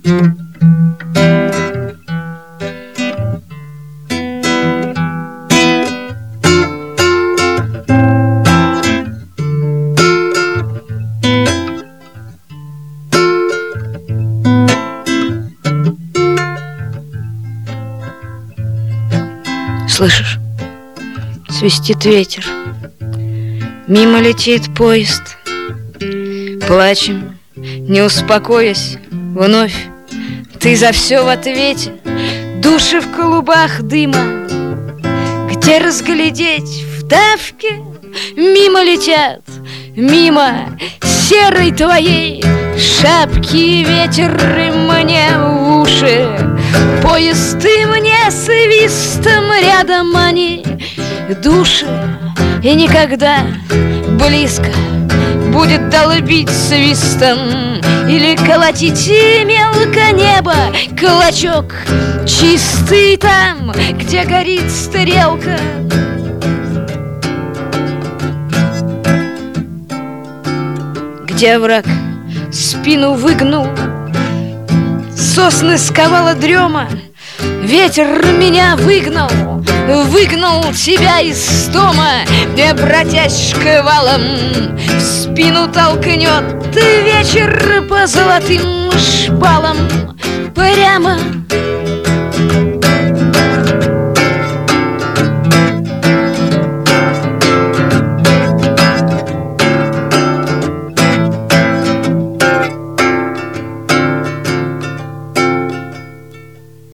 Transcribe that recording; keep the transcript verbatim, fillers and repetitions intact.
Слышишь? Свистит ветер, мимо летит поезд. Плачем, не успокоясь, вновь ты за все в ответе. Души в клубах дыма, где разглядеть в давке. Мимо летят, мимо серой твоей шапки. Ветер и мне в уши, поезд и мне свистом. Рядом они, души, и никогда близко будет долбить свистом или колотить мелко небо. Клочок чистый там, где горит стрелка. Где враг спину выгнул, сосны сковала дрема. Ветер меня выгнал, выгнал тебя из дома. Не обратясь шквалом, в спину толкнет вечер по золотым шпалам. Прямо